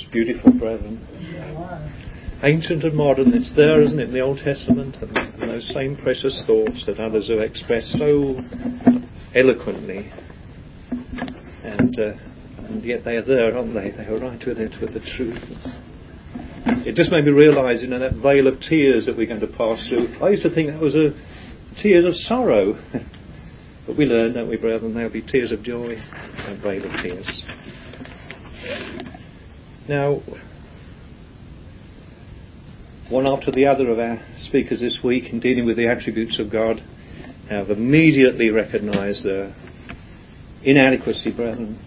beautiful, brethren. Ancient and modern, it's there, isn't it, in the Old Testament? And those same precious thoughts that others have expressed so eloquently. And yet they are there, aren't they? They are right with it, with the truth. It just made me realise, that veil of tears that we're going to pass through. I used to think that was tears of sorrow. But we learn, don't we, brethren, there'll be tears of joy, that veil of tears. Now, one after the other of our speakers this week in dealing with the attributes of God have immediately recognised their inadequacy, brethren.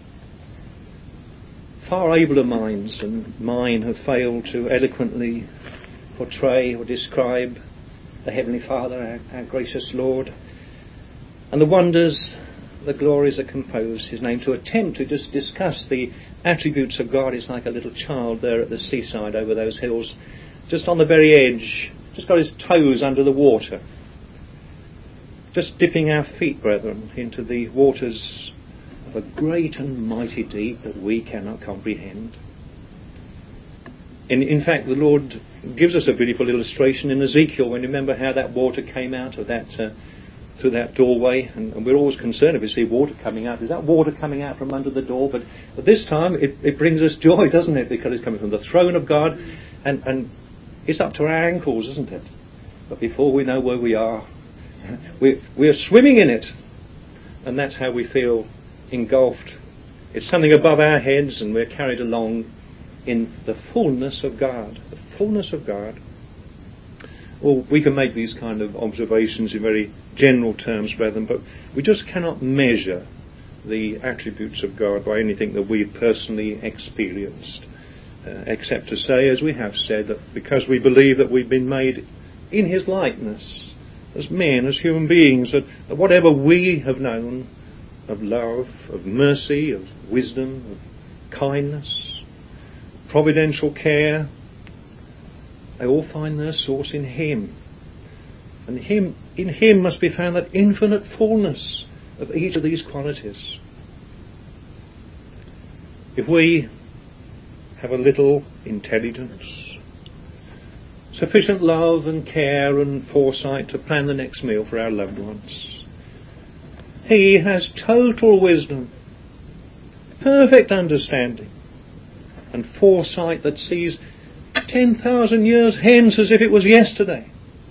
Far abler minds than mine have failed to eloquently portray or describe the Heavenly Father, our gracious Lord, and the wonders, the glories that compose His name. To attempt to just discuss the attributes of God is like a little child there at the seaside over those hills, just on the very edge, just got his toes under the water, just dipping our feet, brethren, into the waters of a great and mighty deep that we cannot comprehend. In fact, the Lord gives us a beautiful illustration in Ezekiel, when you remember how that water came out of that through that doorway, and we're always concerned if we see water coming out. Is that water coming out from under the door? But this time it brings us joy, doesn't it? Because it's coming from the throne of God, and it's up to our ankles, isn't it? But before we know where we are, we are swimming in it, and that's how we feel engulfed. It's something above our heads, and we're carried along in the fullness of God. The fullness of God. Well, we can make these kind of observations in very general terms, brethren, but we just cannot measure the attributes of God by anything that we've personally experienced, except to say, as we have said, that because we believe that we've been made in His likeness, as men, as human beings, that whatever we have known of love, of mercy, of wisdom, of kindness, providential care, they all find their source in Him. And in Him must be found that infinite fullness of each of these qualities. If we have a little intelligence, sufficient love and care and foresight to plan the next meal for our loved ones, He has total wisdom, perfect understanding, and foresight that sees 10,000 years hence as if it was yesterday.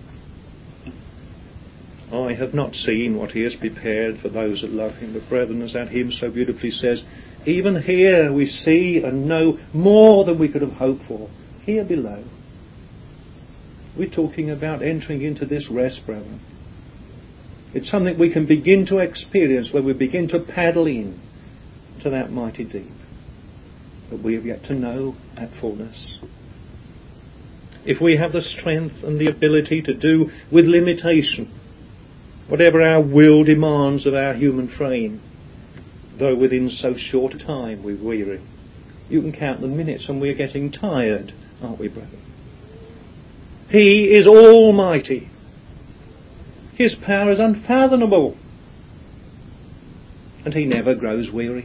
I have not seen what He has prepared for those that love Him. But brethren, as that hymn so beautifully says, even here we see and know more than we could have hoped for. Here below. We're talking about entering into this rest, brethren. It's something we can begin to experience when we begin to paddle in to that mighty deep. But we have yet to know that fullness. If we have the strength and the ability to do with limitation whatever our will demands of our human frame, though within so short a time we're weary, you can count the minutes and we're getting tired, aren't we, brother? He is almighty. His power is unfathomable, and He never grows weary.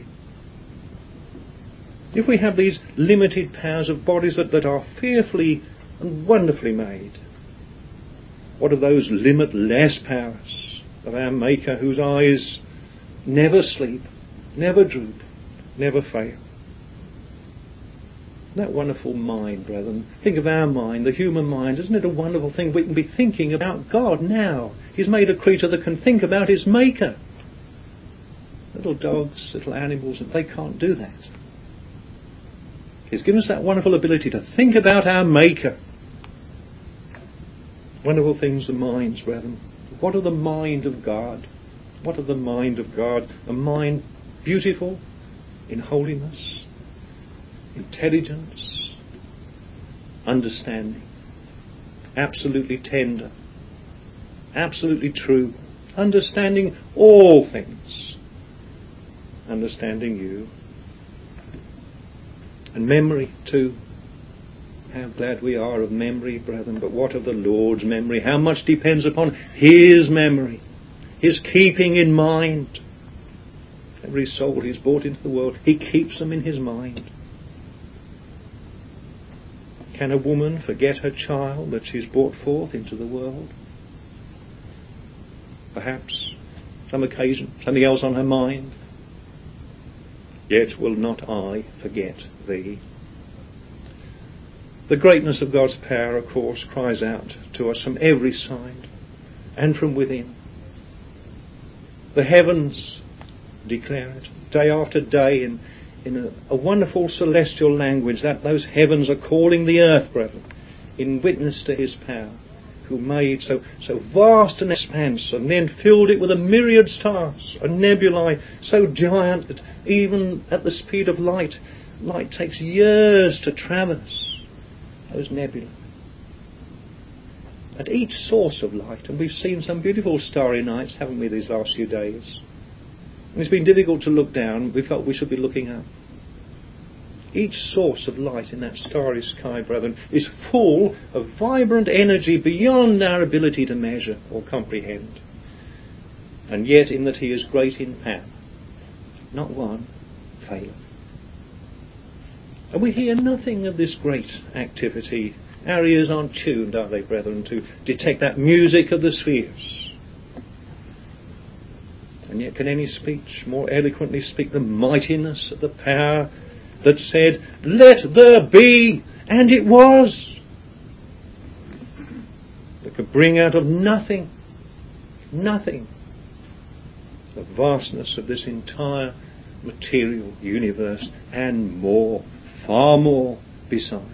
If we have these limited powers of bodies that are fearfully and wonderfully made, what of those limitless powers of our Maker, whose eyes never sleep, never droop, never fail? That wonderful mind, brethren. Think of our mind, the human mind. Isn't it a wonderful thing? We can be thinking about God now. He's made a creature that can think about His Maker. Little dogs, little animals, they can't do that. He's given us that wonderful ability to think about our Maker. Wonderful things, the minds, brethren. What of the mind of God? What of the mind of God? A mind beautiful in holiness, intelligence, understanding, absolutely tender, absolutely true, understanding all things, understanding you. And memory too. How glad we are of memory, brethren, but what of the Lord's memory? How much depends upon His memory, His keeping in mind. Every soul He's brought into the world, He keeps them in His mind. Can a woman forget her child that she's brought forth into the world? Perhaps some occasion, something else on her mind. Yet will not I forget thee. The greatness of God's power, of course, cries out to us from every side and from within. The heavens declare it day after day in a wonderful celestial language, that those heavens are calling the earth, brethren, in witness to his power, who made so vast an expanse and then filled it with a myriad stars, a nebulae so giant that even at the speed of light takes years to traverse those nebulae. At each source of light, and we've seen some beautiful starry nights, haven't we, these last few days? And it's been difficult to look down. We felt we should be looking up. Each source of light in that starry sky, brethren, is full of vibrant energy beyond our ability to measure or comprehend. And yet, in that he is great in power, not one faileth. And we hear nothing of this great activity. Our ears aren't tuned, are they, brethren, to detect that music of the spheres? And yet can any speech more eloquently speak the mightiness of the power that said, "Let there be," and it was? That could bring out of nothing, the vastness of this entire material universe, and more, far more beside.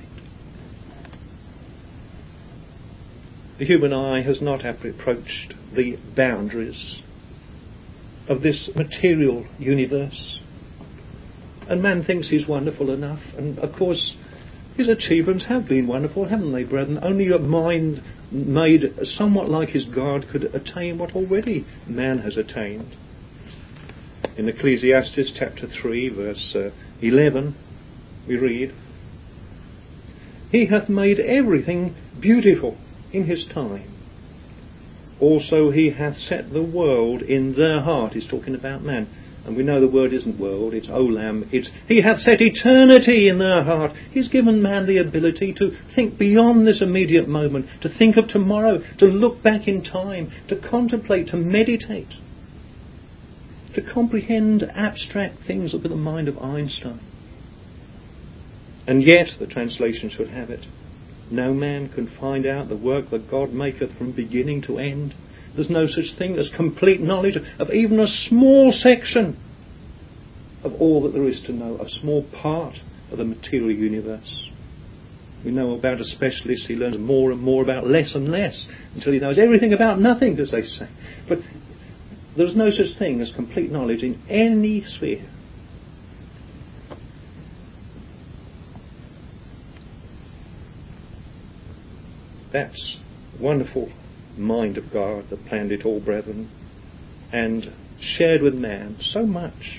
The human eye has not approached the boundaries of this material universe. And man thinks he's wonderful enough. And of course, his achievements have been wonderful, haven't they, brethren? Only a mind made somewhat like his God could attain what already man has attained. In Ecclesiastes chapter 3, verse 11, we read, "He hath made everything beautiful in his time. Also he hath set the world in their heart." He's talking about man. And we know the word isn't world, it's olam. He hath set eternity in their heart. He's given man the ability to think beyond this immediate moment, to think of tomorrow, to look back in time, to contemplate, to meditate, to comprehend abstract things. Look at the mind of Einstein. And yet, the translation should have it, no man can find out the work that God maketh from beginning to end. There's no such thing as complete knowledge of even a small section of all that there is to know, a small part of the material universe. We know about a specialist, he learns more and more about less and less until he knows everything about nothing, as they say. But there's no such thing as complete knowledge in any sphere. That's wonderful mind of God that planned it all, brethren, and shared with man so much.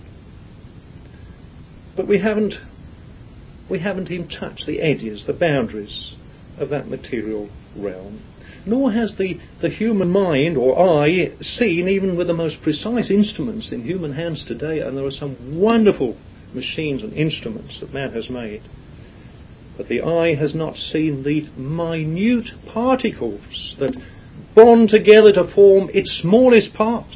But we haven't even touched the edges, the boundaries of that material realm. Nor has the human mind or eye seen, even with the most precise instruments in human hands today, and there are some wonderful machines and instruments that man has made, but the eye has not seen the minute particles that bond together to form its smallest part.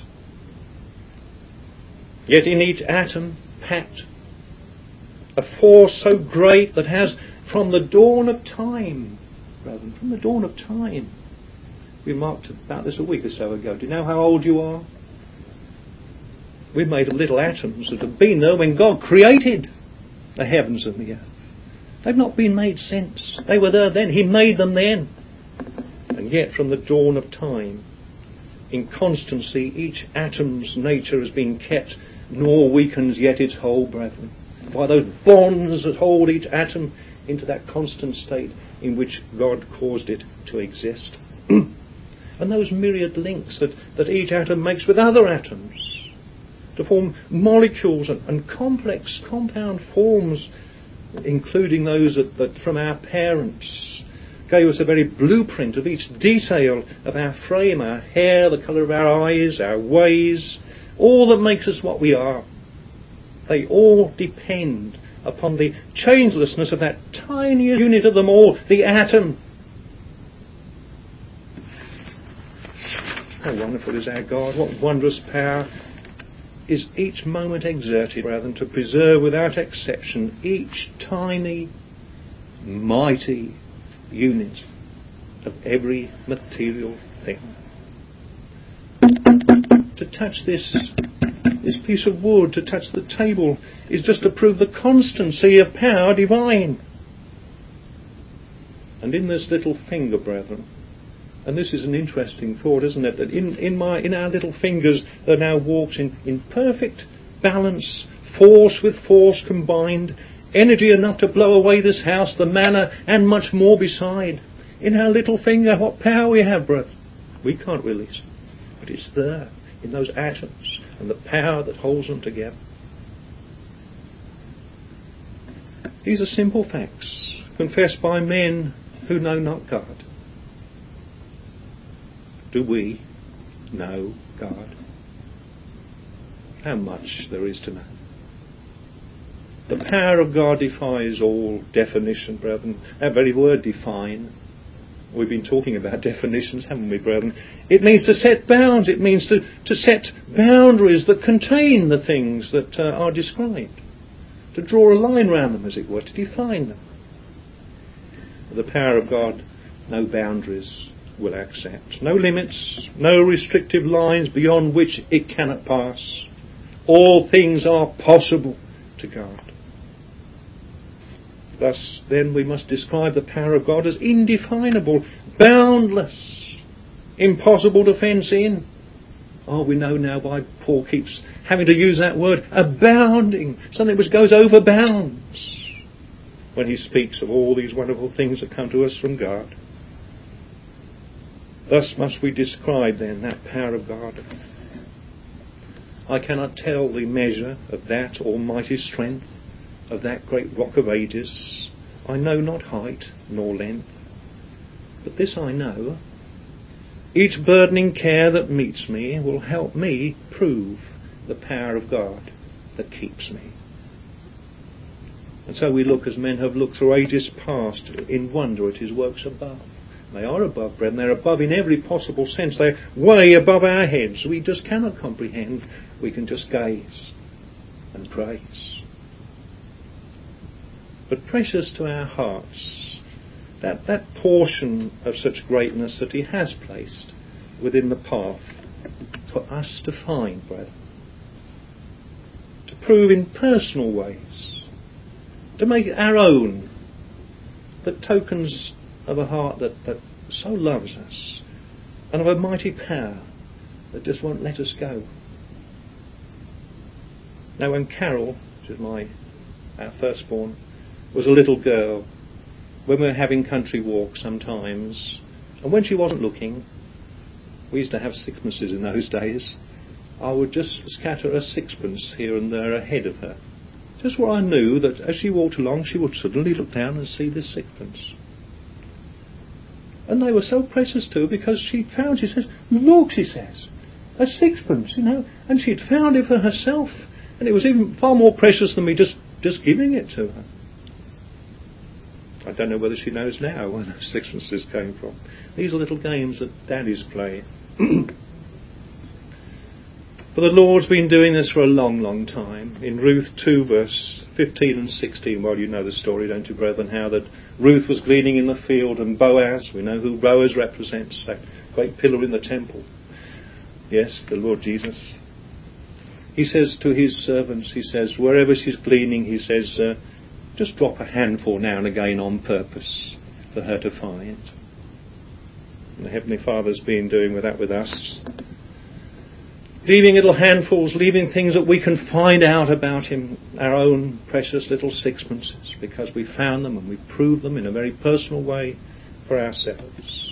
Yet in each atom packed a force so great that has, from the dawn of time, brethren, from the dawn of time, we remarked about this a week or so ago. Do you know how old you are? We're made of little atoms that have been there when God created the heavens and the earth. They've not been made since. They were there then. He made them then. And yet from the dawn of time, in constancy, each atom's nature has been kept, nor weakens yet its whole, brethren, by those bonds that hold each atom into that constant state in which God caused it to exist. And those myriad links that each atom makes with other atoms to form molecules and complex compound forms, including those that from our parents gave us a very blueprint of each detail of our frame, our hair, the colour of our eyes, our ways, all that makes us what we are. They all depend upon the changelessness of that tiniest unit of them all, the atom. How wonderful is our God, what wondrous power is each moment exerted, rather than to preserve without exception each tiny, mighty unit of every material thing. To touch this piece of wood, to touch the table, is just to prove the constancy of power divine. And in this little finger, brethren, and this is an interesting thought, isn't it, that in our little fingers there now walks in perfect balance, force with force combined, energy enough to blow away this house, the manor, and much more beside. In our little finger, what power we have, brethren. We can't release it, but it's there, in those atoms, and the power that holds them together. These are simple facts, confessed by men who know not God. Do we know God? How much there is to know. The power of God defies all definition, brethren. That very word, define. We've been talking about definitions, haven't we, brethren? It means to set bounds. It means to set boundaries that contain the things that are described. To draw a line round them, as it were, to define them. The power of God, no boundaries will accept. No limits, no restrictive lines beyond which it cannot pass. All things are possible to God. Thus, then, we must describe the power of God as indefinable, boundless, impossible to fence in. Oh, we know now why Paul keeps having to use that word, abounding, something which goes over bounds, when he speaks of all these wonderful things that come to us from God. Thus must we describe then that power of God. I cannot tell the measure of that almighty strength, of that great rock of ages. I know not height nor length. But this I know, each burdening care that meets me will help me prove the power of God that keeps me. And so we look as men have looked through ages past in wonder at his works above. They are above, brethren. They're above in every possible sense. They're way above our heads. We just cannot comprehend. We can just gaze and praise. But precious to our hearts, that portion of such greatness that he has placed within the path for us to find, brethren. To prove in personal ways. To make our own. The tokens of a heart that so loves us, and of a mighty power that just won't let us go. Now when Carol, which is our firstborn, was a little girl, when we were having country walks sometimes, and when she wasn't looking, we used to have sixpences in those days, I would just scatter a sixpence here and there ahead of her, just where I knew that as she walked along she would suddenly look down and see this sixpence. And they were so precious too, because she says, look, she says, a sixpence, and she'd found it for herself, and it was even far more precious than me just giving it to her. I don't know whether she knows now where those sixpences came from. These are little games that daddies play. But the Lord's been doing this for a long, long time. In Ruth 2, verse 15 and 16, well, you know the story, don't you, brethren, how that Ruth was gleaning in the field, and Boaz, we know who Boaz represents, that great pillar in the temple. Yes, the Lord Jesus. He says to his servants, he says, wherever she's gleaning, he says, just drop a handful now and again on purpose for her to find. And the Heavenly Father's been doing that with us. Leaving little handfuls, leaving things that we can find out about him, our own precious little sixpences, because we found them and we proved them in a very personal way for ourselves.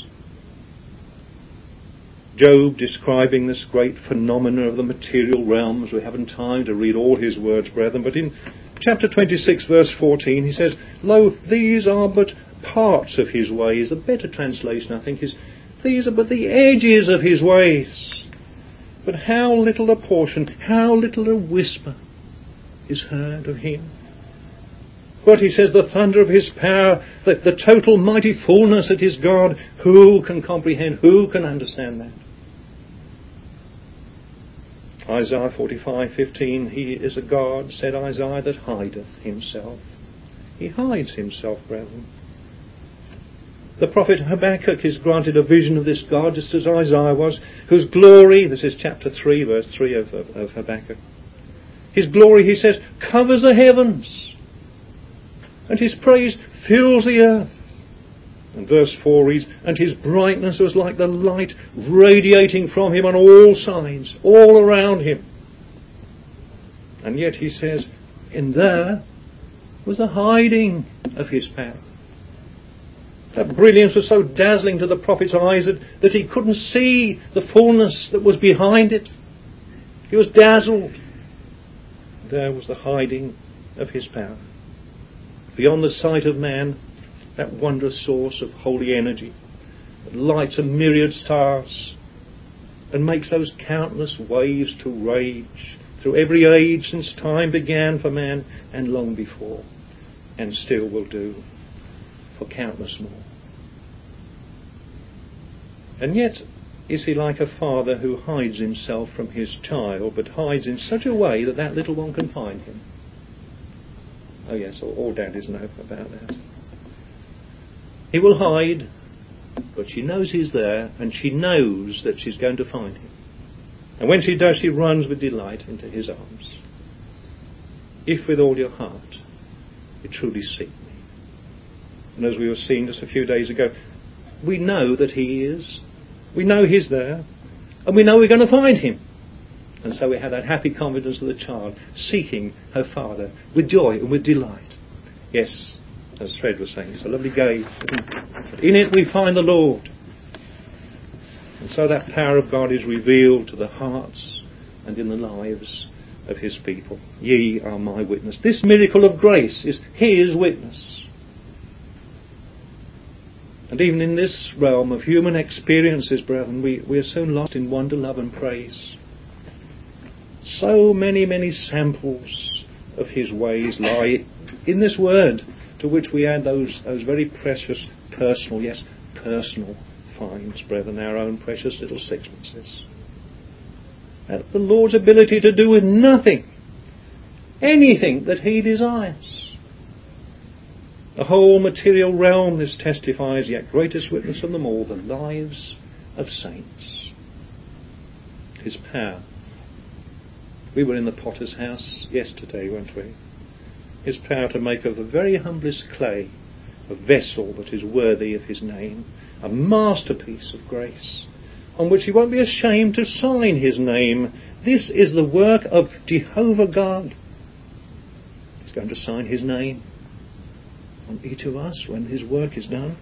Job, describing this great phenomena of the material realms, we haven't time to read all his words, brethren, but in chapter 26, verse 14, he says, lo, these are but parts of his ways. The better translation, I think, is, these are but the edges of his ways. But how little a portion, how little a whisper is heard of him. But he says the thunder of his power, the total mighty fullness that is God, who can comprehend, who can understand that? Isaiah 45:15, he is a God, said Isaiah, that hideth himself. He hides himself, brethren. The prophet Habakkuk is granted a vision of this God, just as Isaiah was, whose glory, this is chapter 3, verse 3 of Habakkuk, his glory, he says, covers the heavens, and his praise fills the earth. And verse 4 reads, and his brightness was like the light radiating from him on all sides, all around him. And yet he says, in there was the hiding of his power. That brilliance was so dazzling to the prophet's eyes that he couldn't see the fullness that was behind it. He was dazzled. There was the hiding of his power. Beyond the sight of man, that wondrous source of holy energy that lights a myriad stars and makes those countless waves to rage through every age since time began for man and long before, and still will do for countless more. And yet, is he like a father who hides himself from his child, but hides in such a way that that little one can find him? Oh yes, all daddies know about that. He will hide, but she knows he's there, and she knows that she's going to find him. And when she does, she runs with delight into his arms. If with all your heart you truly seek me. And as we were seeing just a few days ago, we know that he is. We know he's there. And we know we're going to find him. And so we have that happy confidence of the child seeking her father with joy and with delight. Yes, as Fred was saying, it's a lovely game, isn't it? In it we find the Lord. And so that power of God is revealed to the hearts and in the lives of his people. Ye are my witness. This miracle of grace is his witness. And even in this realm of human experiences, brethren, we are soon lost in wonder, love and praise. So many samples of his ways lie in this word, to which we add those very precious personal finds, brethren, our own precious little sixpences. The Lord's ability to do with nothing, anything that he desires. The whole material realm, this testifies, yet greatest witness of them all, the lives of saints. His power. We were in the potter's house yesterday, weren't we? His power to make of the very humblest clay a vessel that is worthy of his name, a masterpiece of grace, on which he won't be ashamed to sign his name. This is the work of Jehovah God. He's going to sign his name on each of us when his work is done.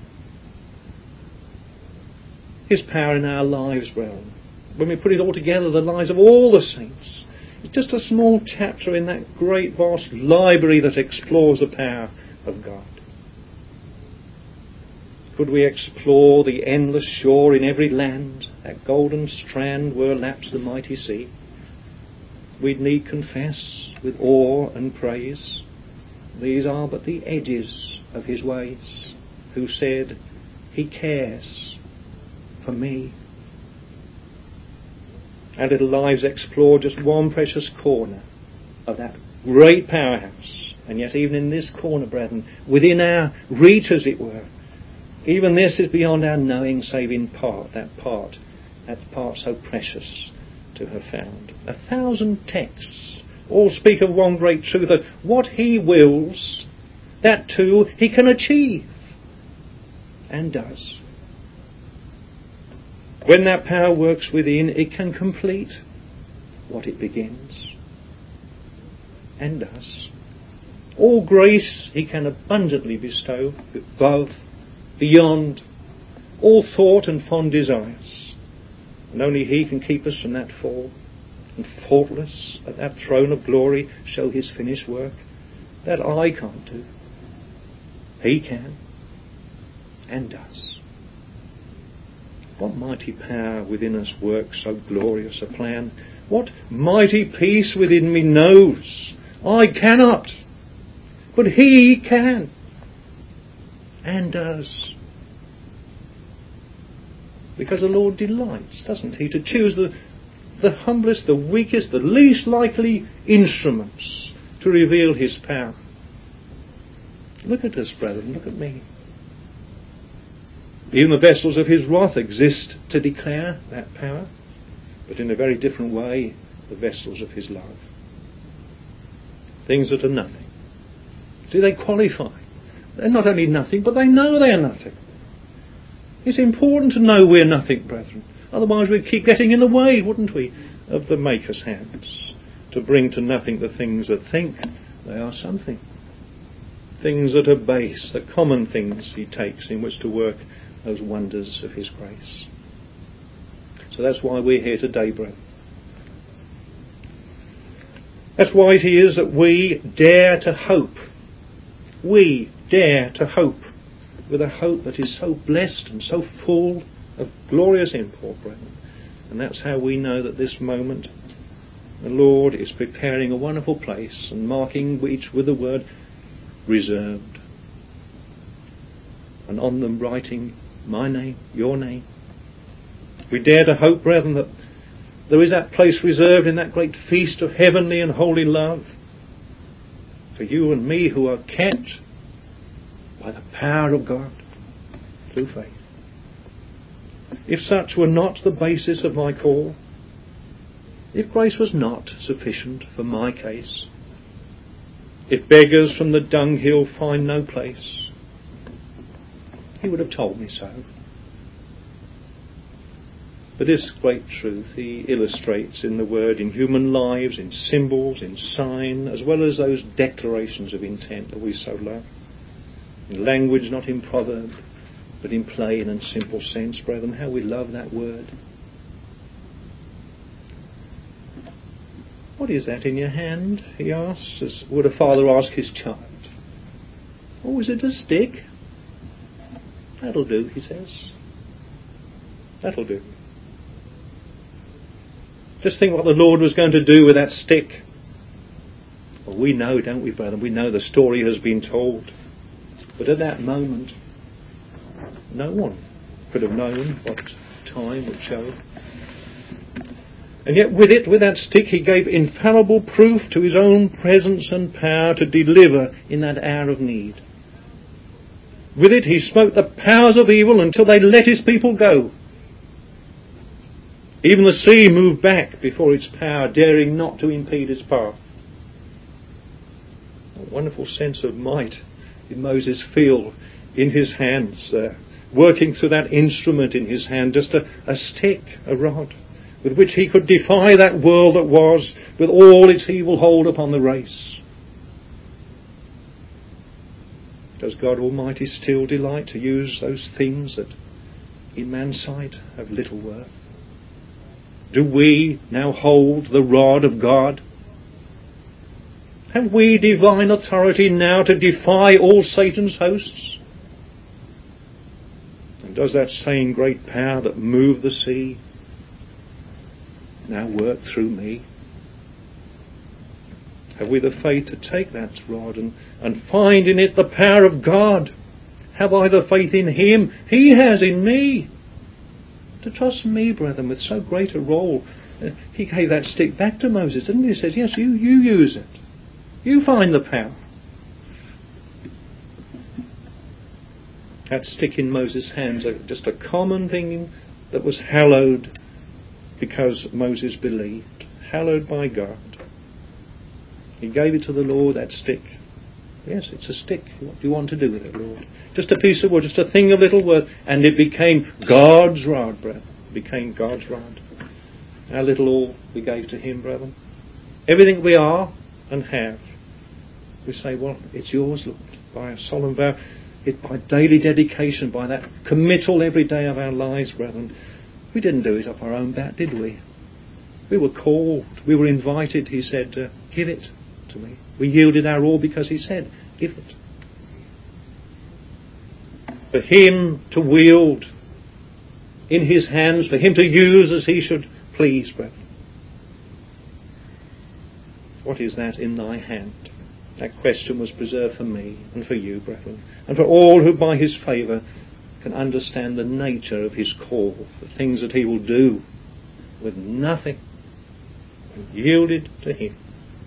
His power in our lives, brethren, when we put it all together, the lives of all the saints, it's just a small chapter in that great vast library that explores the power of God. Could we explore the endless shore in every land, that golden strand where laps the mighty sea, we'd need confess with awe and praise, these are but the edges of his ways, who said, he cares for me. Our little lives explore just one precious corner of that great powerhouse. And yet even in this corner, brethren, within our reach as it were, even this is beyond our knowing, save in part, that part so precious to have found. 1,000 texts all speak of one great truth, that what he wills, that too he can achieve, and does. When that power works within, it can complete what it begins, and does. All grace he can abundantly bestow, above, beyond, all thought and fond desires. And only he can keep us from that fall, and faultless at that throne of glory show his finished work. That I can't do. He can, and does. What mighty power within us works so glorious a plan? What mighty peace within me knows I cannot, But He can. And does. Because the Lord delights, doesn't He, to choose the humblest, the weakest, the least likely instruments to reveal His power. Look at us, brethren, look at me. Even the vessels of His wrath exist to declare that power, but in a very different way, the vessels of His love. Things that are nothing. See, they qualify. They're not only nothing, but they know they are nothing. It's important to know we're nothing, brethren. Otherwise we'd keep getting in the way, wouldn't we, of the Maker's hands, to bring to nothing the things that think they are something. Things that are base, the common things He takes in which to work those wonders of His grace. So that's why we're here today, brethren. That's why it is that we dare to hope. We dare to hope with a hope that is so blessed and so full of glorious import, brethren. And that's how we know that this moment the Lord is preparing a wonderful place and marking each with the word reserved. And on them writing my name, your name. We dare to hope, brethren, that there is that place reserved in that great feast of heavenly and holy love for you and me who are kept by the power of God through faith. If such were not the basis of my call, if grace was not sufficient for my case, if beggars from the dunghill find no place, He would have told me so. But this great truth He illustrates in the Word, in human lives, in symbols, in sign, as well as those declarations of intent that we so love. In language, not in proverb, but in plain and simple sense, brethren. How we love that word. What is that in your hand? He asks, as would a father ask his child. Oh, is it a stick? That'll do, he says. That'll do. Just think what the Lord was going to do with that stick. Well, we know, don't we, brethren? We know the story has been told. But at that moment, no one could have known what time would show. And yet with it, with that stick, He gave infallible proof to His own presence and power to deliver in that hour of need. With it He smote the powers of evil until they let His people go. Even the sea moved back before its power, daring not to impede its path. A wonderful sense of might did Moses feel in his hands there, working through that instrument in his hand, just a stick, a rod, with which he could defy that world that was, with all its evil hold upon the race. Does God Almighty still delight to use those things that in man's sight have little worth? Do we now hold the rod of God? Have we divine authority now to defy all Satan's hosts? And does that same great power that moved the sea now work through me? Have we the faith to take that rod and find in it the power of God? Have I the faith in Him He has in me? To trust me, brethren, with so great a role. He gave that stick back to Moses, didn't He? He says, yes, you use it. You find the power. That stick in Moses' hands, just a common thing that was hallowed because Moses believed. Hallowed by God. He gave it to the Lord, that stick. Yes, it's a stick. What do you want to do with it, Lord? Just a piece of wood, just a thing of little worth. And it became God's rod, brethren. It became God's rod. How little all we gave to Him, brethren. Everything we are and have. We say, well, it's yours, Lord, by a solemn vow, by daily dedication, by that committal every day of our lives, brethren. We didn't do it off our own bat, did we? We were called, we were invited. He said, give it to me. We yielded our all because He said, give it. For Him to wield in His hands, for Him to use as He should please, brethren. What is that in thy hand? That question was preserved for me and for you, brethren, and for all who by his favour can understand the nature of his call, the things that he will do with nothing, and yielded to him.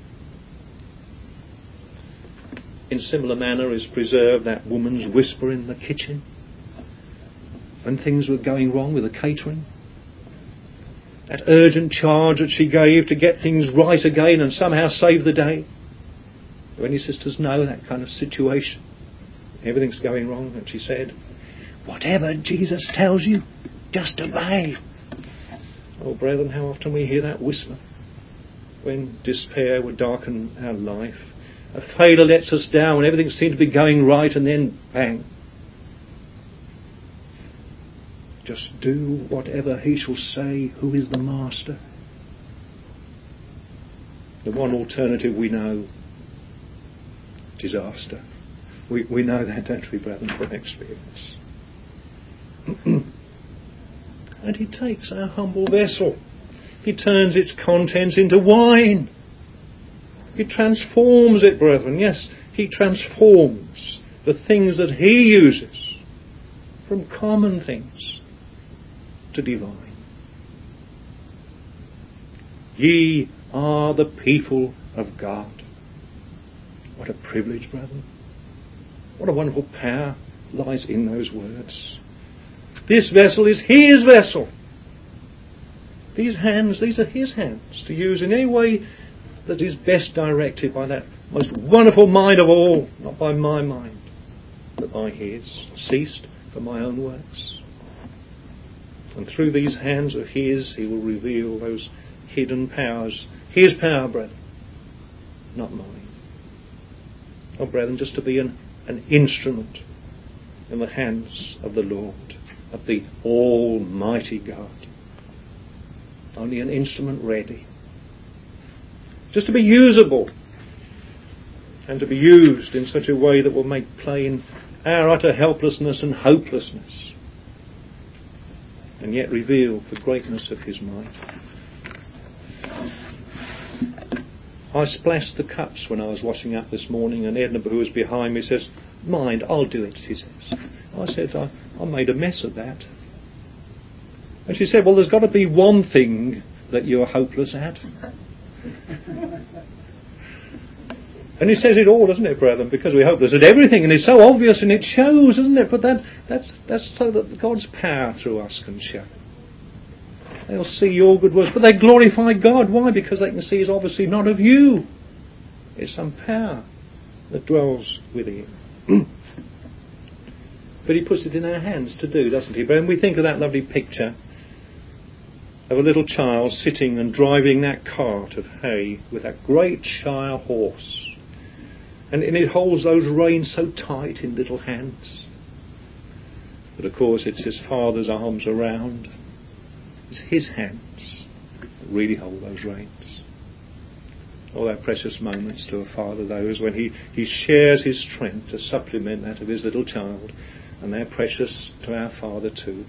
In similar manner is preserved that woman's whisper in the kitchen when things were going wrong with the catering. That urgent charge that she gave to get things right again and somehow save the day. Do any sisters know that kind of situation? Everything's going wrong, and she said, "Whatever Jesus tells you, just obey." Oh, brethren, how often we hear that whisper when despair would darken our life. A failure lets us down when everything seems to be going right, and then bang. Just do whatever he shall say, who is the master. The one alternative we know, disaster. We know that, don't we, brethren, from experience. And he takes our humble vessel. He turns its contents into wine. He transforms it, brethren. Yes, he transforms the things that he uses from common things to divine. Ye are the people of God. What a privilege, brethren. What a wonderful power lies in those words. This vessel is his vessel. These hands, these are his hands to use in any way that is best directed by that most wonderful mind of all, not by my mind, but by his, ceased for my own works. And through these hands of his, he will reveal those hidden powers. His power, brethren, not mine. Oh, brethren, just to be an instrument in the hands of the Lord, of the Almighty God. Only an instrument ready. Just to be usable and to be used in such a way that will make plain our utter helplessness and hopelessness, and yet reveal the greatness of his might. I splashed the cups when I was washing up this morning, and Edna, who was behind me, says, "Mind, I'll do it," she says. I said, I made a mess of that. And she said, "Well, there's got to be one thing that you're hopeless at." And it says it all, doesn't it, brethren? Because we're hopeless at everything, and it's so obvious, and it shows, isn't it? But that's so that God's power through us can show. They'll see your good works, but they glorify God. Why? Because they can see it's obviously not of you. It's some power that dwells within. But he puts it in our hands to do, doesn't he? When we think of that lovely picture of a little child sitting and driving that cart of hay with that great Shire horse, and it holds those reins so tight in little hands. But of course it's his father's arms around. It's his hands that really hold those reins. All that precious moments to a father, those when he shares his strength to supplement that of his little child, and they're precious to our Father too.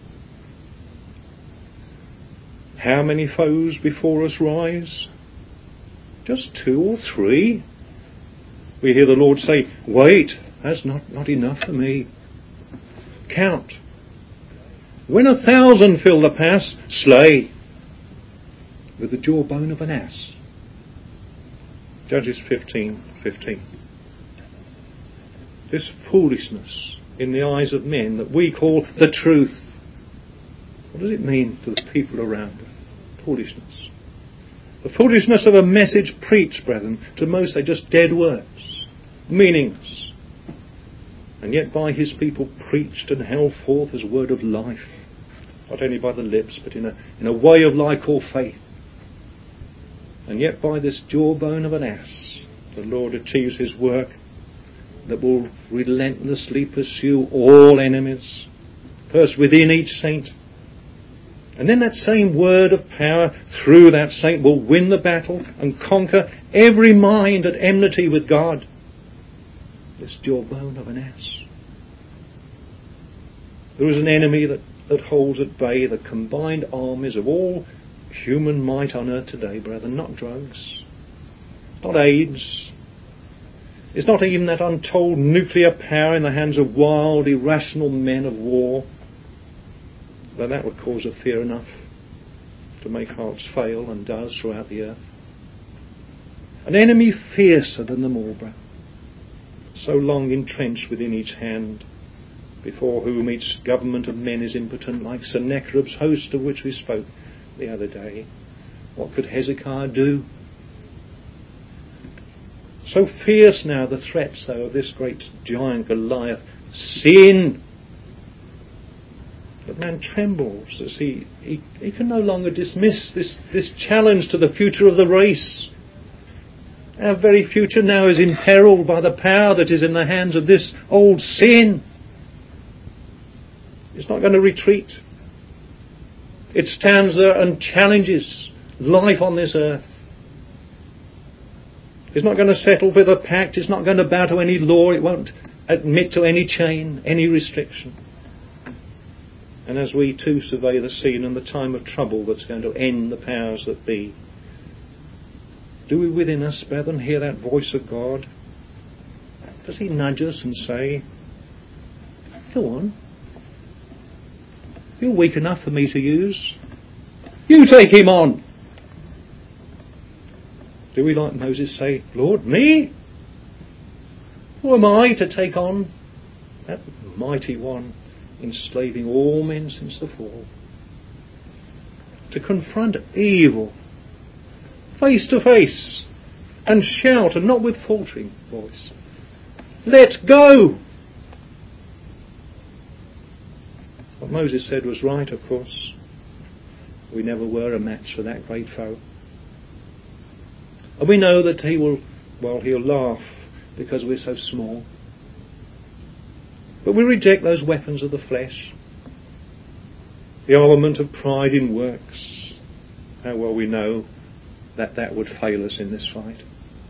How many foes before us rise? Just 2 or 3. We hear the Lord say, "Wait, that's not enough for me. Count. When 1,000 fill the pass, slay with the jawbone of an ass." Judges 15:15. This foolishness in the eyes of men that we call the truth. What does it mean to the people around us? Foolishness. The foolishness of a message preached, brethren, to most they're just dead words, meaningless, and yet by his people preached and held forth as word of life, not only by the lips, but in a way of life called faith. And yet by this jawbone of an ass, the Lord achieves his work that will relentlessly pursue all enemies, first within each saint, and then that same word of power through that saint will win the battle and conquer every mind at enmity with God. This jawbone of an ass. There is an enemy that holds at bay the combined armies of all human might on earth today, brethren. Not drugs, not AIDS, It's not even that untold nuclear power in the hands of wild, irrational men of war. But that would cause a fear enough to make hearts fail, and does throughout the earth. An enemy fiercer than them all, brother, so long entrenched within each hand, before whom each government of men is impotent, like Sennacherib's host of which we spoke the other day. What could Hezekiah do? So fierce now the threats, though, of this great giant Goliath. Sin! But man trembles as he can no longer dismiss this challenge to the future of the race. Our very future now is imperiled by the power that is in the hands of this old sin. It's not going to retreat. It stands there and challenges life on this earth. It's not going to settle with a pact. It's not going to bow to any law. It won't admit to any chain, any restriction. And as we too survey the scene and the time of trouble that's going to end the powers that be, do we within us, brethren, hear that voice of God? Does he nudge us and say, go on, you're weak enough for me to use. You take him on. Do we, like Moses, say, Lord, me? Who am I to take on that mighty one enslaving all men since the fall? To confront evil face to face and shout, and not with faltering voice, let go! What Moses said was right, of course. We never were a match for that great foe. And we know that he'll laugh because we're so small. But we reject those weapons of the flesh. The armament of pride in works. How well we know that would fail us in this fight.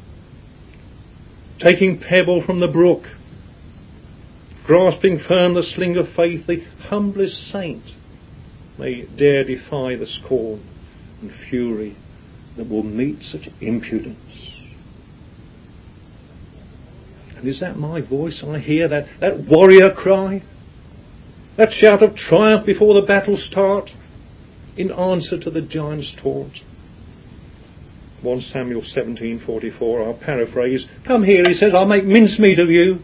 Taking pebble from the brook, grasping firm the sling of faith, the humblest saint may dare defy the scorn and fury that will meet such impudence. And is that my voice I hear, that warrior cry, that shout of triumph before the battle start, in answer to the giant's taunt? 1 Samuel 17:44, I'll paraphrase. Come here, he says, I'll make mincemeat of you.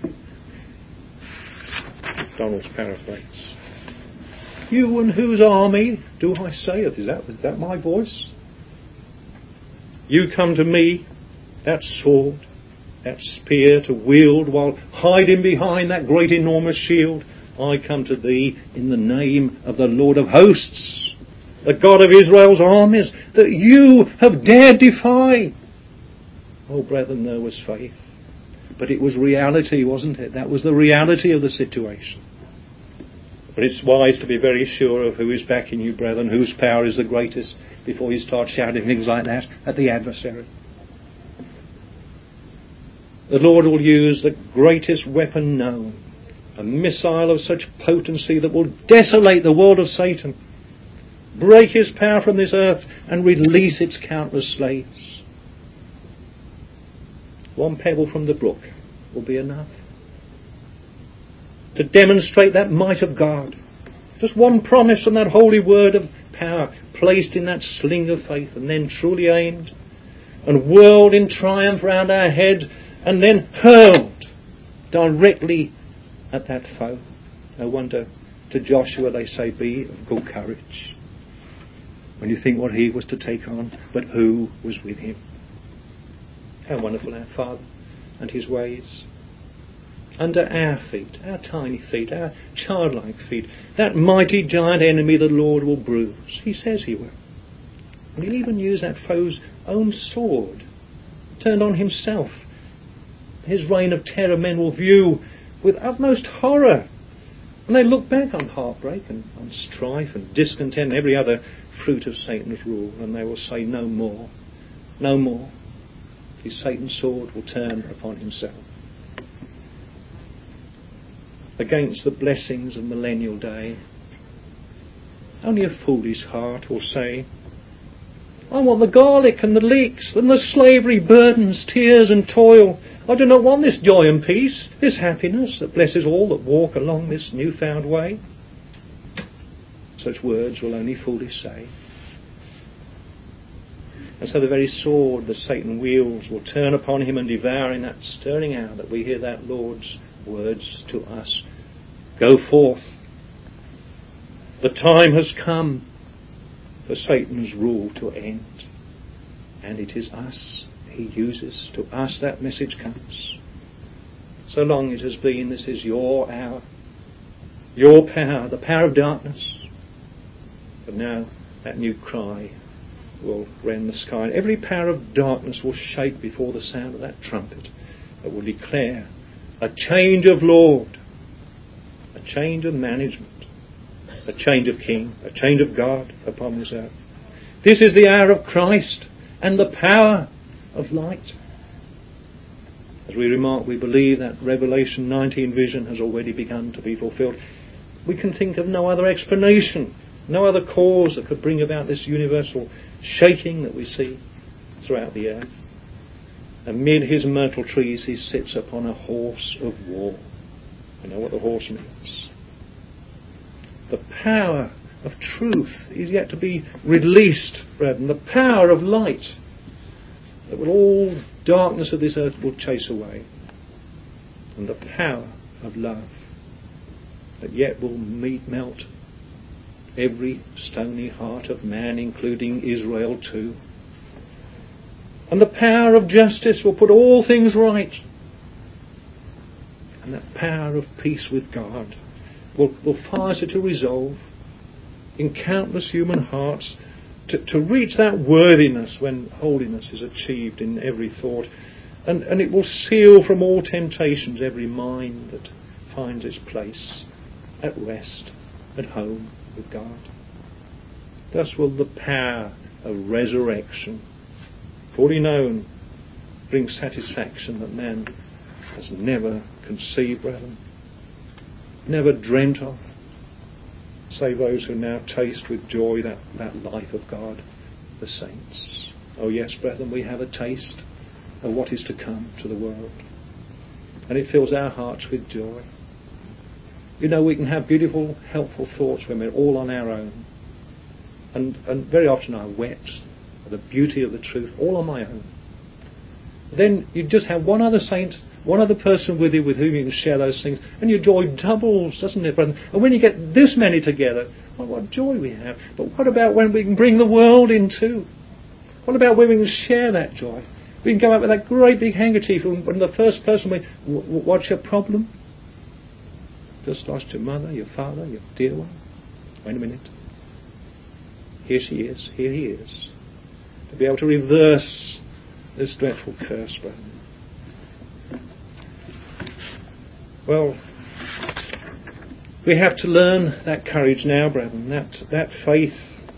Donald's paraphrase. You and whose army do I say it? Is that my voice? You come to me, that sword, that spear to wield, while hiding behind that great enormous shield. I come to thee in the name of the Lord of hosts, the God of Israel's armies, that you have dared defy. Oh, brethren, there was faith. But it was reality, wasn't it? That was the reality of the situation. But it's wise to be very sure of who is backing you, brethren, whose power is the greatest, before you start shouting things like that at the adversary. The Lord will use the greatest weapon known, a missile of such potency that will desolate the world of Satan, break his power from this earth, and release its countless slaves. One pebble from the brook will be enough to demonstrate that might of God. Just one promise from that holy word of power placed in that sling of faith, and then truly aimed and whirled in triumph round our head, and then hurled directly at that foe. No wonder to Joshua they say, be of good courage. When you think what he was to take on, but who was with him. How wonderful our Father and his ways. Under our feet, our tiny feet, our childlike feet, that mighty giant enemy the Lord will bruise. He says he will. And he'll even use that foe's own sword, turned on himself. His reign of terror men will view with utmost horror. And they look back on heartbreak and on strife and discontent and every other fruit of Satan's rule, and they will say, no more, no more. His Satan's sword will turn upon himself. Against the blessings of millennial day, only a foolish heart will say, I want the garlic and the leeks and the slavery, burdens, tears and toil. I do not want this joy and peace, this happiness that blesses all that walk along this newfound way. Such words will only foolish say. And so the very sword that Satan wields will turn upon him and devour in that stirring hour that we hear that Lord's words to us. Go forth. The time has come for Satan's rule to end. And it is us he uses. To us that message comes. So long it has been, this is your hour. Your power, the power of darkness. But now that new cry will rend the sky. And every power of darkness will shake before the sound of that trumpet that will declare a change of Lord, a change of management, a change of King, a change of God upon this earth. This is the hour of Christ and the power of light. As we remark, we believe that Revelation 19 vision has already begun to be fulfilled. We can think of no other explanation, no other cause that could bring about this universal shaking that we see throughout the earth. Amid his myrtle trees he sits upon a horse of war. I know what the horse means. The power of truth is yet to be released, brethren. The power of light that will all darkness of this earth will chase away. And the power of love that yet will melt every stony heart of man, including Israel too. And the power of justice will put all things right. And that power of peace with God will fire such a resolve in countless human hearts to reach that worthiness when holiness is achieved in every thought. And it will seal from all temptations every mind that finds its place at rest, at home with God. Thus will the power of resurrection, fully known, bring satisfaction that man has never conceived, brethren, never dreamt of, save those who now taste with joy that life of God, the saints. Oh yes, brethren, we have a taste of what is to come to the world, and it fills our hearts with joy. You know, we can have beautiful, helpful thoughts when we're all on our own, and very often I wept at the beauty of the truth, all on my own. Then you just have one other saint, one other person with you with whom you can share those things, and your joy doubles, doesn't it, brother? And when you get this many together, well, what joy we have. But what about when we can bring the world in too? What about when we can share that joy? We can go out with that great big handkerchief, and when the first person what's your problem? Just lost your mother, your father, your dear one. Wait a minute. Here she is, here he is. To be able to reverse this dreadful curse, brother. Well, we have to learn that courage now, brethren, that faith.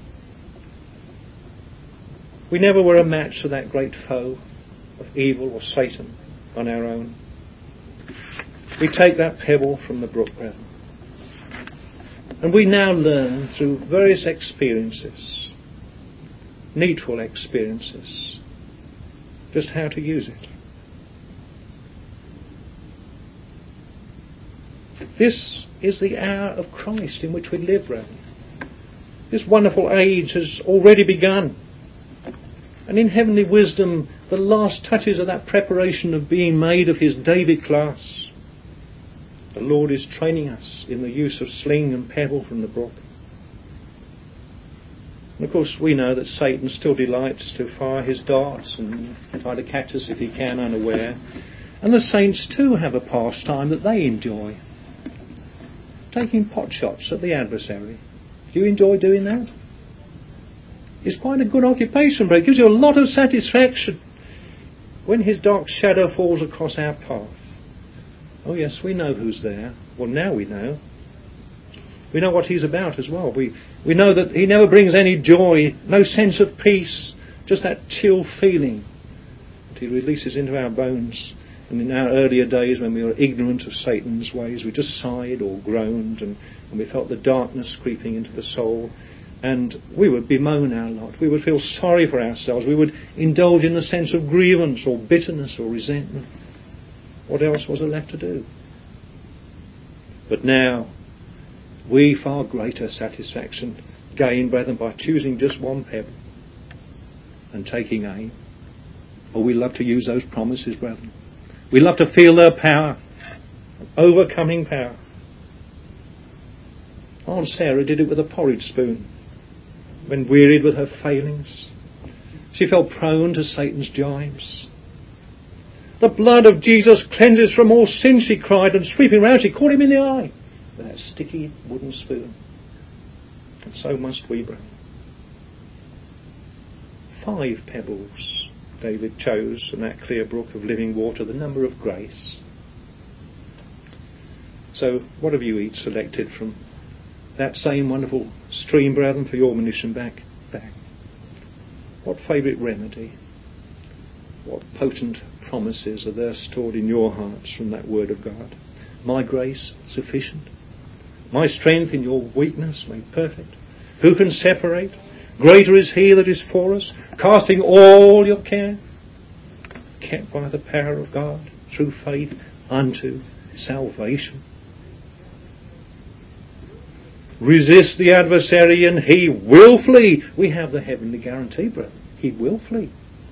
We never were a match to that great foe of evil or Satan on our own. We take that pebble from the brook, brethren, and we now learn through various experiences, needful experiences, just how to use it. This is the hour of Christ in which we live, brethren. This wonderful age has already begun. And in heavenly wisdom, the last touches of that preparation of being made of his David class. The Lord is training us in the use of sling and pebble from the brook. And of course we know that Satan still delights to fire his darts and try to catch us if he can unaware. And the saints too have a pastime that they enjoy. Taking pot shots at the adversary. Do you enjoy doing that? It's quite a good occupation, but it gives you a lot of satisfaction when his dark shadow falls across our path. Oh yes, we know who's there. Well, now we know. We know what he's about as well. We know that he never brings any joy, no sense of peace, just that chill feeling that he releases into our bones. And in our earlier days when we were ignorant of Satan's ways, we just sighed or groaned and we felt the darkness creeping into the soul. And we would bemoan our lot. We would feel sorry for ourselves. We would indulge in a sense of grievance or bitterness or resentment. What else was there left to do? But now, we far greater satisfaction gain, brethren, by choosing just one pebble and taking aim. Oh, we love to use those promises, brethren. We love to feel their power, overcoming power. Aunt Sarah did it with a porridge spoon. When wearied with her failings, she fell prone to Satan's gibes. The blood of Jesus cleanses from all sin, she cried, and sweeping round she caught him in the eye with that sticky wooden spoon. And so must we, brethren. 5 pebbles David chose from that clear brook of living water, the number of grace. So what have you each selected from that same wonderful stream, brethren, for your munition back? What favourite remedy, what potent promises are there stored in your hearts from that word of God? My grace sufficient, my strength in your weakness made perfect. Who can separate? Greater is he that is for us, casting all your care, kept by the power of God through faith unto salvation. Resist the adversary and he will flee. We have the heavenly guarantee, brethren. He will flee.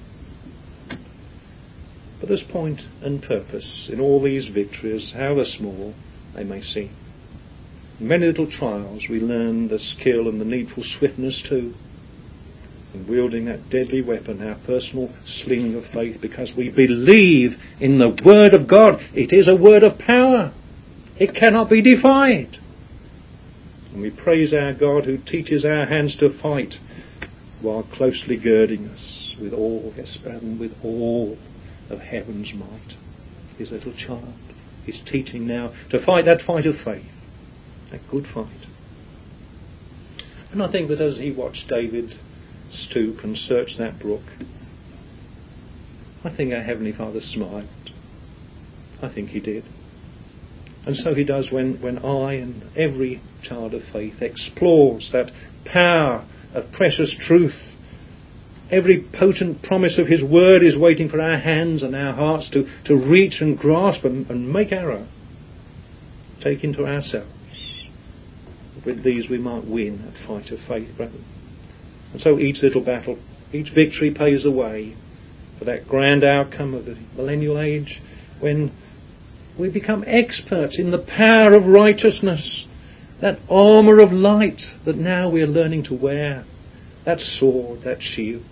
But there's point and purpose in all these victories, however small they may seem. In many little trials we learn the skill and the needful swiftness too, in wielding that deadly weapon, our personal sling of faith, because we believe in the Word of God. It is a word of power. It cannot be defied. And we praise our God who teaches our hands to fight while closely girding us with all, yes, brethren, with all of heaven's might. His little child is teaching now to fight that fight of faith, that good fight. And I think that as he watched David stoop and search that brook, I think our Heavenly Father smiled. I think he did. And so he does when I and every child of faith explores that power of precious truth. Every potent promise of his word is waiting for our hands and our hearts to reach and grasp and make our own. Take into ourselves. With these we might win that fight of faith, brethren. And so each little battle, each victory paves the way for that grand outcome of the millennial age, when we become experts in the power of righteousness, that armour of light that now we are learning to wear, that sword, that shield.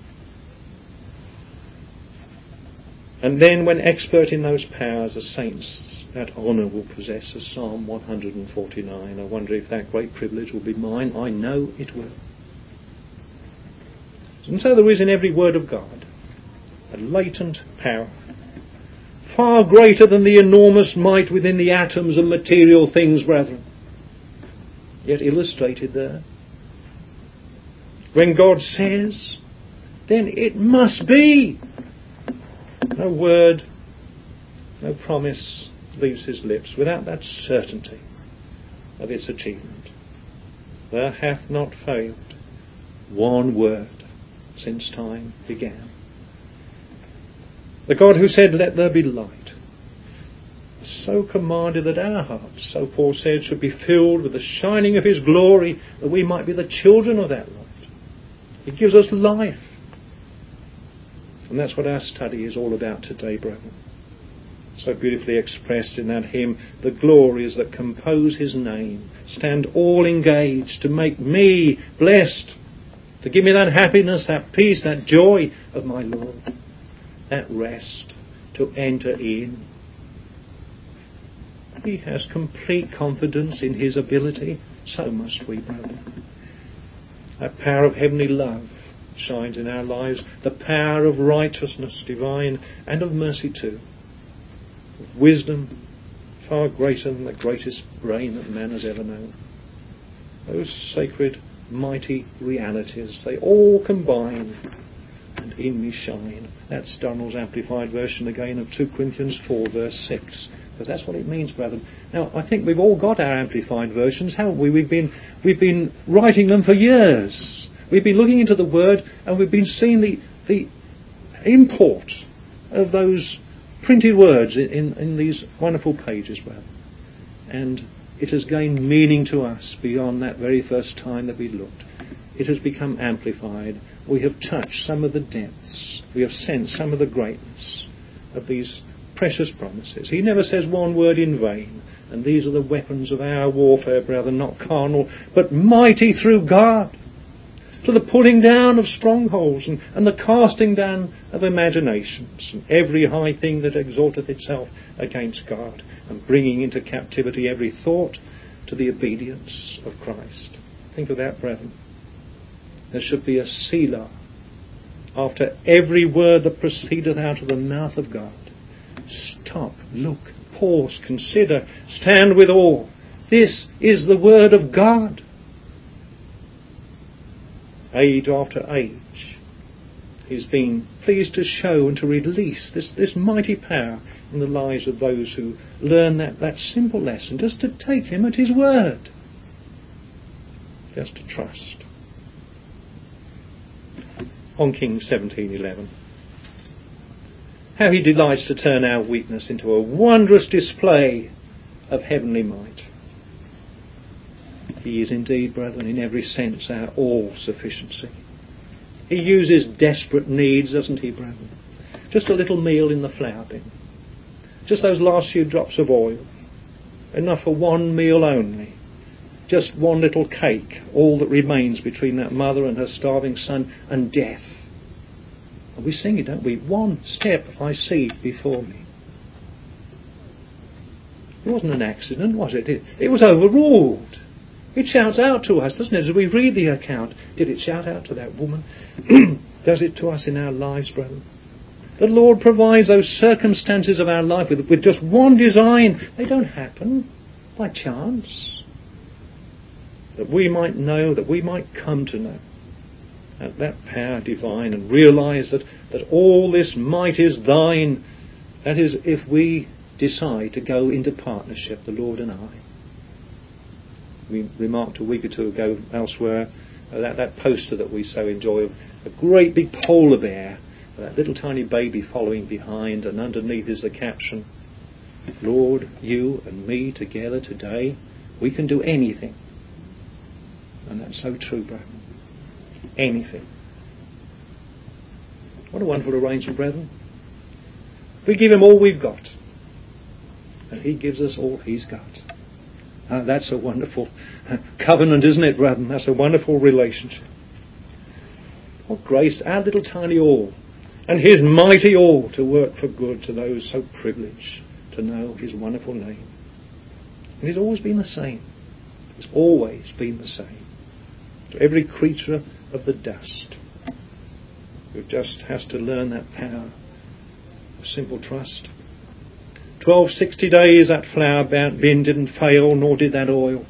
And then when expert in those powers, the saints, that honour will possess us. Psalm 149. I wonder if that great privilege will be mine. I know it will. And so there is in every word of God a latent power, far greater than the enormous might within the atoms and material things, brethren, yet illustrated there. When God says, then it must be. No word, no promise leaves his lips without that certainty of its achievement. There hath not failed one word since time began. The God who said, let there be light, so commanded that our hearts, so Paul said, should be filled with the shining of his glory, that we might be the children of that light. He gives us life. And that's what our study is all about today, brethren. So beautifully expressed in that hymn, the glories that compose his name stand all engaged to make me blessed, to give me that happiness, that peace, that joy of my Lord, that rest to enter in. He has complete confidence in his ability. So must we, brethren. That power of heavenly love shines in our lives. The power of righteousness divine and of mercy too. Of wisdom far greater than the greatest brain that man has ever known. Those sacred, mighty realities, they all combine and in me shine. That's Donald's Amplified Version again of 2 Corinthians 4 verse 6. because that's what it means, brethren. Now, I think we've all got our amplified versions, haven't we? We've been writing them for years. We've been looking into the Word, and we've been seeing the import of those printed words in these wonderful pages, brethren. And it has gained meaning to us beyond that very first time that we looked. It has become amplified. We have touched some of the depths. We have sensed some of the greatness of these precious promises. He never says one word in vain. And these are the weapons of our warfare, brethren, not carnal, but mighty through God, to the pulling down of strongholds and the casting down of imaginations, and every high thing that exalteth itself against God, and bringing into captivity every thought to the obedience of Christ. Think of that, brethren. There should be a Selah after every word that proceedeth out of the mouth of God. Stop, look, pause, consider, stand with awe. This is the word of God. Age after age, He's been pleased to show and to release this mighty power in the lives of those who learn that simple lesson, just to take Him at His word, just to trust. On Kings 17:11, how He delights to turn our weakness into a wondrous display of heavenly might. He is indeed, brethren, in every sense our all-sufficiency. He uses desperate needs, doesn't He, brethren? Just a little meal in the flour bin. Just those last few drops of oil. Enough for one meal only. Just one little cake, all that remains between that mother and her starving son, and death. And we sing it, don't we? One step I see before me. It wasn't an accident, was it? It was overruled. It shouts out to us, doesn't it? As we read the account, did it shout out to that woman? Does it to us in our lives, brethren? The Lord provides those circumstances of our life with just one design. They don't happen by chance. That we might know, that we might come to know that power divine, and realise that all this might is thine. That is, if we decide to go into partnership, the Lord and I. We remarked a week or two ago elsewhere that poster that we so enjoy of a great big polar bear, that little tiny baby following behind, and underneath is the caption, Lord, you and me together today, we can do anything. And that's so true, brethren. Anything. What a wonderful arrangement, brethren. We give Him all we've got, and He gives us all He's got. That's a wonderful covenant, isn't it, brethren? That's a wonderful relationship. What grace, our little tiny all, and His mighty all to work for good to those so privileged to know His wonderful name. And He's always been the same. It's always been the same. To every creature of the dust who just has to learn that power of simple trust. 1260 days that flour bin didn't fail, nor did that oil.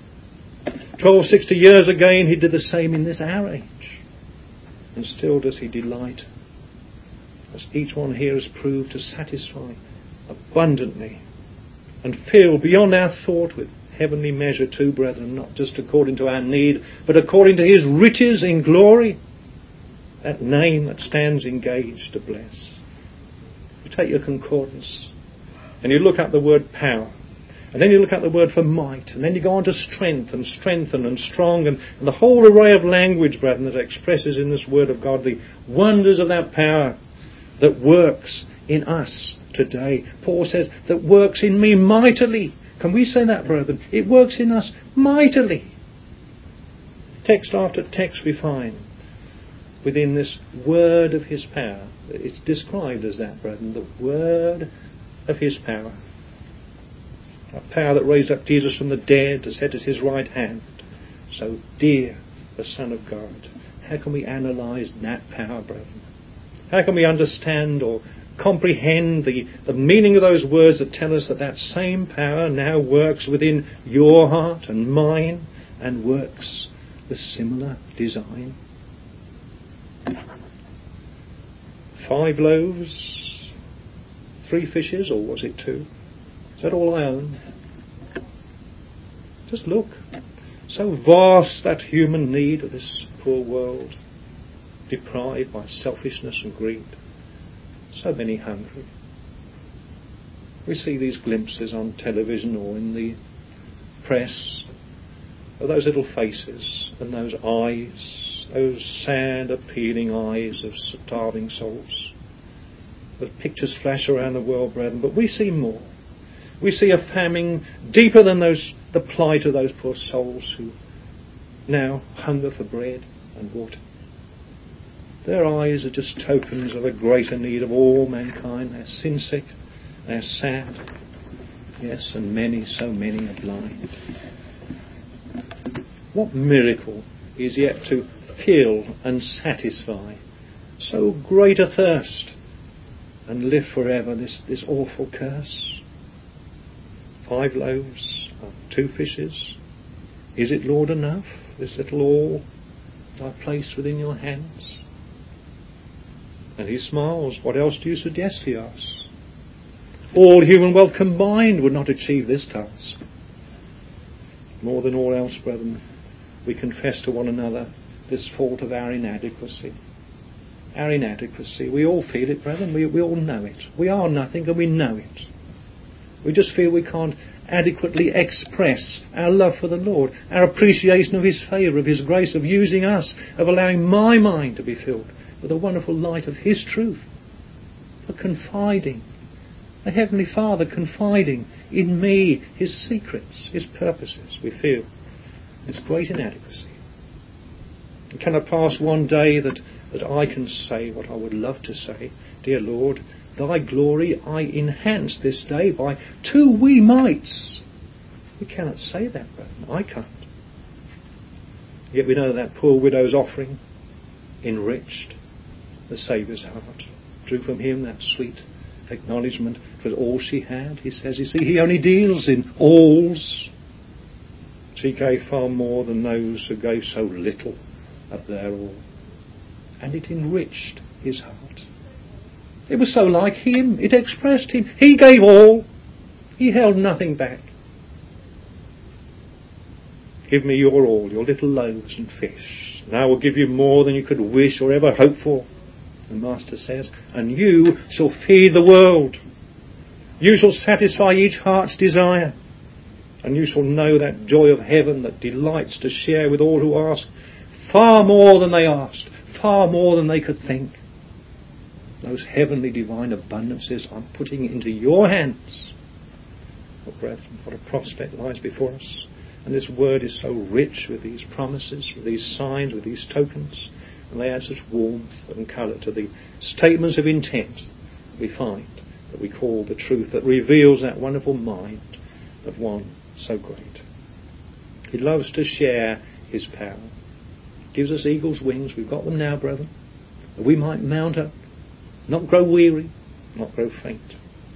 1260 years again He did the same in this our age. And still does He delight, as each one here has proved, to satisfy abundantly and fill beyond our thought with heavenly measure too, brethren, not just according to our need, but according to His riches in glory. That name that stands engaged to bless. You take your concordance and you look up the word power, and then you look up the word for might, and then you go on to strength and strengthen and strong, and the whole array of language, brethren, that expresses in this word of God the wonders of that power that works in us today. Paul says, that works in me mightily. Can we say that, brethren? It works in us mightily. Text after text we find within this word of His power. It's described as that, brethren, the word of His power. A power that raised up Jesus from the dead to set at His right hand. So dear, the Son of God. How can we analyse that power, brethren? How can we understand or comprehend the meaning of those words that tell us that same power now works within your heart and mine, and works with similar design? 5 loaves, 3 fishes, or was it 2? Is that all I own? Just look. So vast that human need of this poor world, deprived by selfishness and greed. So many hungry. We see these glimpses on television or in the press of those little faces and those eyes, those sad, appealing eyes of starving souls. The pictures flash around the world, brethren, but we see more. We see a famine deeper than the plight of those poor souls who now hunger for bread and water. Their eyes are just tokens of a greater need of all mankind. They're sin-sick, they're sad, yes, and many, so many are blind. What miracle is yet to fill and satisfy so great a thirst and lift forever this awful curse? 5 loaves, 2 fishes. Is it, Lord, enough? This little all that I place within your hands? And he smiles. What else do you suggest, he asks? All human wealth combined would not achieve this task. More than all else, brethren, we confess to one another this fault of our inadequacy. Our inadequacy. We all feel it, brethren. We all know it. We are nothing and we know it. We just feel we can't adequately express our love for the Lord, our appreciation of his favour, of his grace, of using us, of allowing my mind to be filled with the wonderful light of his truth, for confiding, the Heavenly Father confiding in me his secrets, his purposes. We feel this great inadequacy. And can it pass one day that I can say what I would love to say? Dear Lord, thy glory I enhance this day by 2 wee mites. We cannot say that, brethren. I can't. Yet we know that poor widow's offering enriched the Saviour's heart, drew from him that sweet acknowledgement. It was all she had. He says, you see, he only deals in alls. She gave far more than those who gave so little of their all. And it enriched his heart. It was so like him. It expressed him. He gave all. He held nothing back. Give me your all, your little loaves and fish, and I will give you more than you could wish or ever hope for. The Master says, and you shall feed the world. You shall satisfy each heart's desire. And you shall know that joy of heaven that delights to share with all who ask far more than they asked, far more than they could think. Those heavenly divine abundances I'm putting into your hands. Oh, brethren, what a prospect lies before us. And this word is so rich with these promises, with these signs, with these tokens. And they add such warmth and colour to the statements of intent we find, that we call the truth, that reveals that wonderful mind of one so great. He loves to share his power. Gives us eagle's wings. We've got them now, brethren, that we might mount up, not grow weary, not grow faint.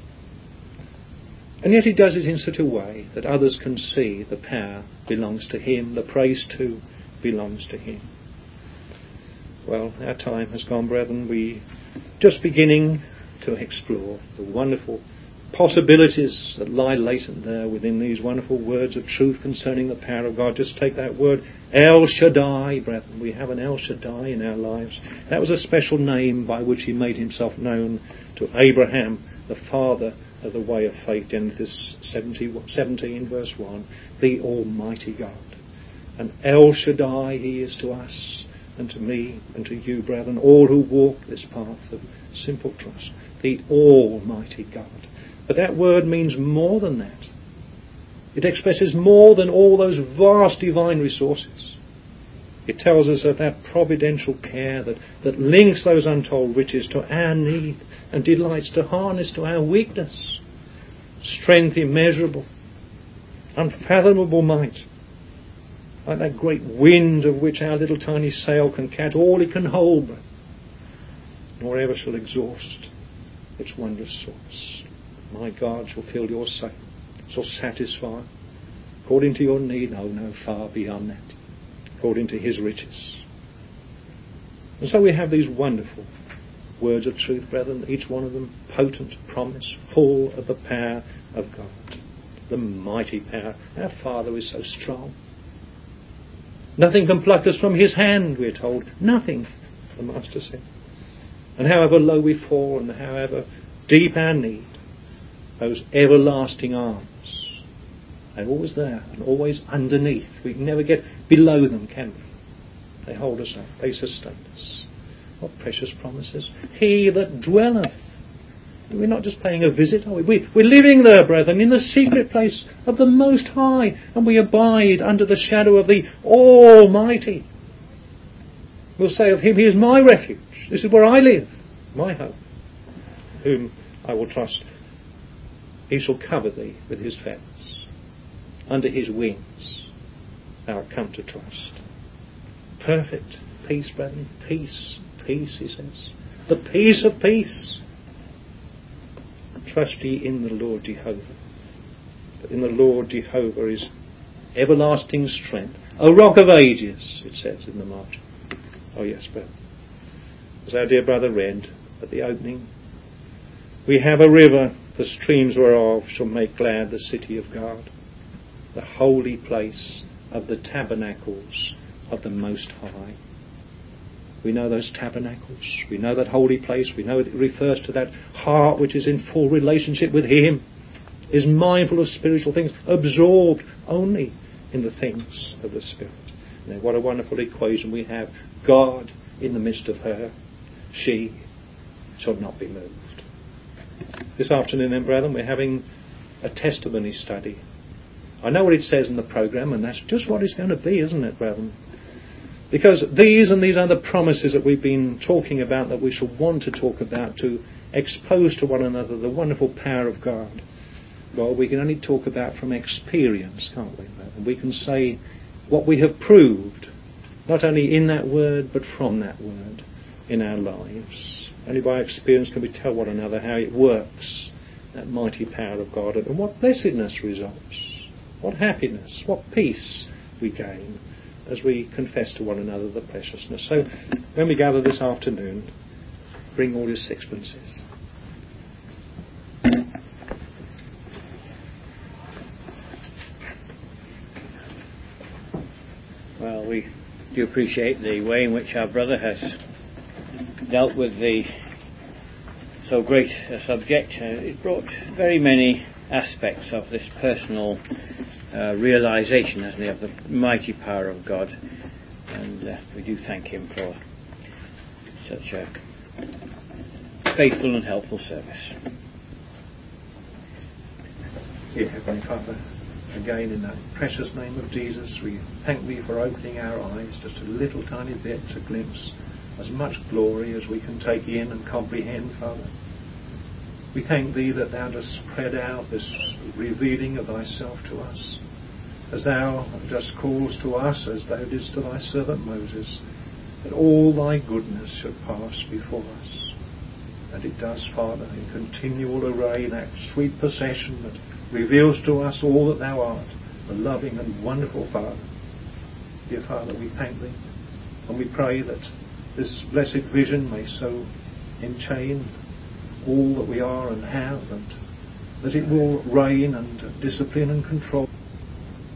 And yet he does it in such a way that others can see the power belongs to him, the praise too belongs to him. Well, our time has gone, brethren. We just beginning to explore the wonderful possibilities that lie latent there within these wonderful words of truth concerning the power of God. Just take that word, El Shaddai, brethren. We have an El Shaddai in our lives. That was a special name by which he made himself known to Abraham, the father of the way of faith. Genesis 17 verse 1, the Almighty God. And El Shaddai he is to us and to me and to you, brethren, all who walk this path of simple trust. The Almighty God. But that word means more than that. It expresses more than all those vast divine resources. It tells us of that providential care that links those untold riches to our need and delights to harness to our weakness. Strength immeasurable, unfathomable might, like that great wind of which our little tiny sail can catch all it can hold, nor ever shall exhaust its wondrous source. My God shall fill your sail, shall satisfy according to your need. No, far beyond that, according to his riches. And so we have these wonderful words of truth, brethren, each one of them potent promise, full of the power of God. The mighty power. Our Father is so strong. Nothing can pluck us from his hand, we're told. Nothing, the Master said. And however low we fall and however deep our need, those everlasting arms are always there and always underneath. We can never get below them, can we? They hold us up. They sustain us. What precious promises. He that dwelleth. We're not just paying a visit, are we? We're living there, brethren, in the secret place of the Most High, and we abide under the shadow of the Almighty. We'll say of him, he is my refuge. This is where I live, my home, whom I will trust. He shall cover thee with his feathers. Under his wings thou art come to trust. Perfect peace, brethren. Peace, peace, he says. The peace of peace. Trust ye in the Lord Jehovah. But in the Lord Jehovah is everlasting strength. A rock of ages, it says in the margin. Oh yes, brother. As our dear brother read at the opening, we have a river, the streams whereof shall make glad the city of God, the holy place of the tabernacles of the Most High. We know those tabernacles. We know that holy place. We know it refers to that heart which is in full relationship with him, is mindful of spiritual things, absorbed only in the things of the Spirit. Now, what a wonderful equation we have. God in the midst of her. She shall not be moved. This afternoon then, brethren, we're having a testimony study. I know what it says in the programme, and that's just what it's going to be, isn't it, brethren? Because these and these other promises that we've been talking about, that we shall want to talk about, to expose to one another the wonderful power of God, well, we can only talk about from experience, can't we? And we can say what we have proved, not only in that word, but from that word in our lives. Only by experience can we tell one another how it works, that mighty power of God, and what blessedness results, what happiness, what peace we gain as we confess to one another the preciousness. So when we gather this afternoon, bring all your sixpences. Well, we do appreciate the way in which our brother has dealt with the so great a subject. It brought very many aspects of this personal realization, hasn't he, of the mighty power of God, and we do thank him for such a faithful and helpful service. Dear Heavenly Father, again in that precious name of Jesus, we thank thee for opening our eyes just a little tiny bit to glimpse as much glory as we can take in and comprehend, Father. We thank thee that thou dost spread out this revealing of thyself to us, as thou dost call to us, as thou didst to thy servant Moses, that all thy goodness should pass before us. And it does, Father, in continual array, that sweet procession that reveals to us all that thou art, the loving and wonderful Father. Dear Father, we thank thee, and we pray that this blessed vision may so enchain all that we are and have, and that it will reign and discipline and control